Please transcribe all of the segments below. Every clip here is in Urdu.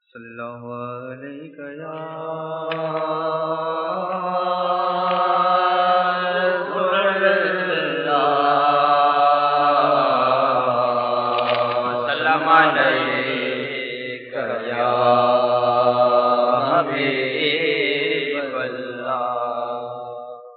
صلی اللہ علیہ یا رسول اللہ، سلام علیک یا حبیب اللہ۔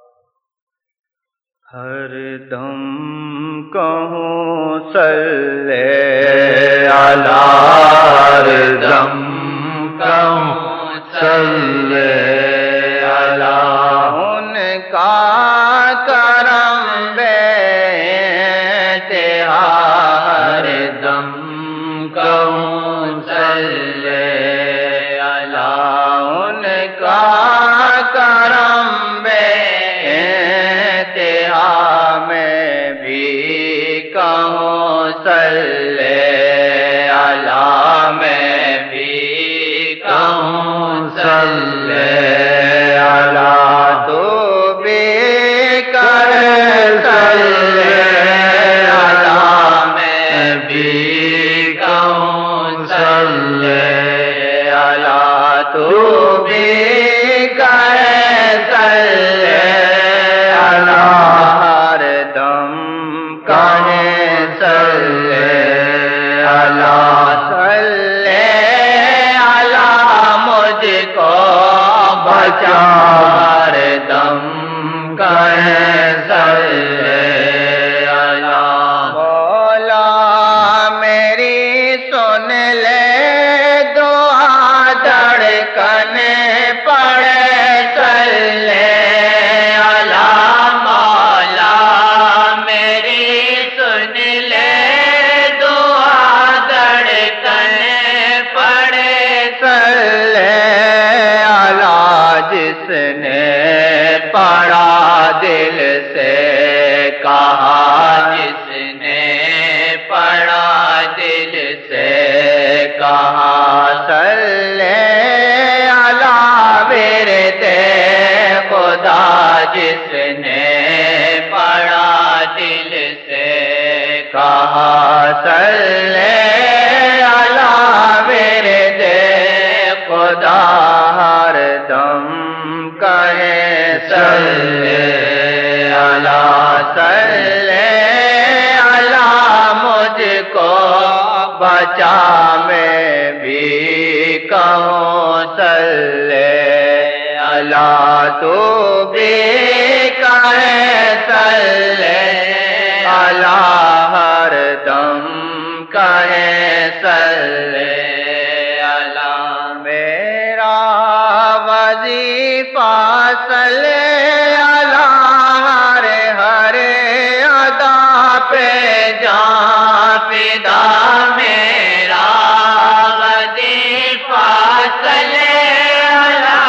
ہر دم کہوں صلی علی، ہر دم کہوں صلی علی، ان کا کرم بے انتہا، ہر دم کہوں صلی علی، ان کا کرم بے انتہا، میں بھی کہوں صلی علی، میں بھی کہوں صلی علی، تو بھی کر صلی علی، میں بھی کہوں صلی علی، تو بھی کر صلی علی، ہر دم کہیں صلی علی، صلی علی مجھ کو بچا، ہر دم کہیں صلی علی، مولا میری سن لے دعا، دھڑکن پڑے صلی علی، مولا میری سن لے دعا، دھڑکن پڑے صلی علی، جس نے پڑھا دل سے کہا، جس نے پڑھا دل سے کہا، صلی علی ورد خدا، جس نے پڑھا دل سے کہا، صلی علی ورد خدا، ہر دم کہے صلی علی، صلی علی مجھ کو بچا، میں بھی کہوں صلی علی، تو بھی کہے صلی علی، ہر دم کہے صلی علی، میرا وظیفہ صلی علی، ہر ادا پہ جان فدا، میرا وظیفہ صلی علی،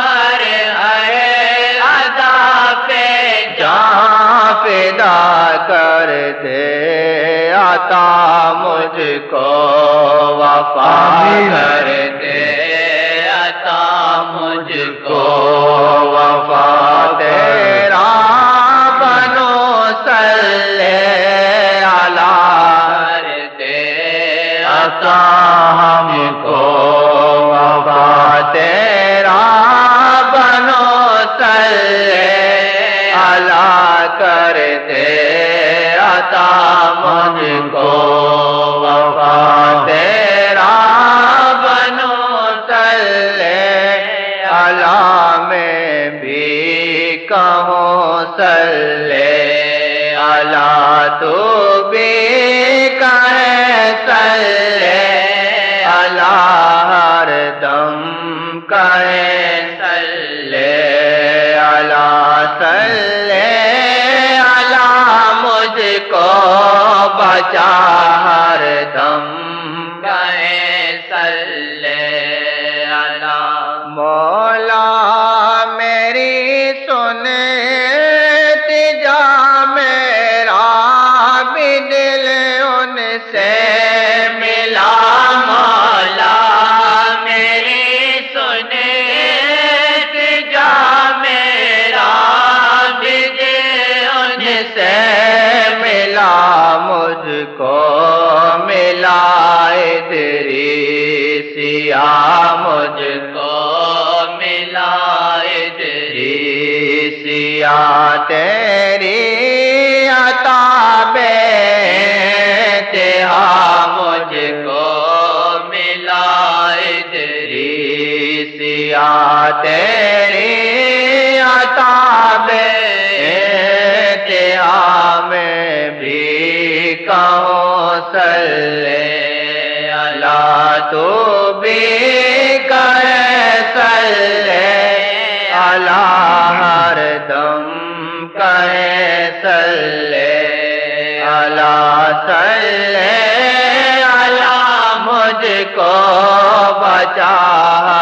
ہر ادا پہ جان فدا، کر دے عطا مجھ کو وفا، کر دے عطا مجھ کو وفا، تیرا بنو صلی علی، کر دے عطا ہم کو وفا، تیرا بنو صلی علی، کر دے عطا مجھ کو وفا، تیرا بنو صلی علی، میں بھی کہوں صلی علی، تو بھی کہے صلی علی، ہر دم کہے صلی علی، صلی علی مجھ کو بچا، ہر دم کہے صلی علی، مولا میری سن التجا، میرا بھی دل ان سے ملا، مولا میری سن التجا، میرا بھی دل ان سے ملا، مجھ کو ملا ادریس سیاہ مجھ کو ملا ادریسیا تیری عطا بے انتہا مجھ کو ملا ادریسیا تیری عطا بے انتہا میں بھی کہوں صلی اللہ تو بھی کہے صلی اللہ ہر دم کہے صلی اللہ صلی اللہ مجھ کو بچا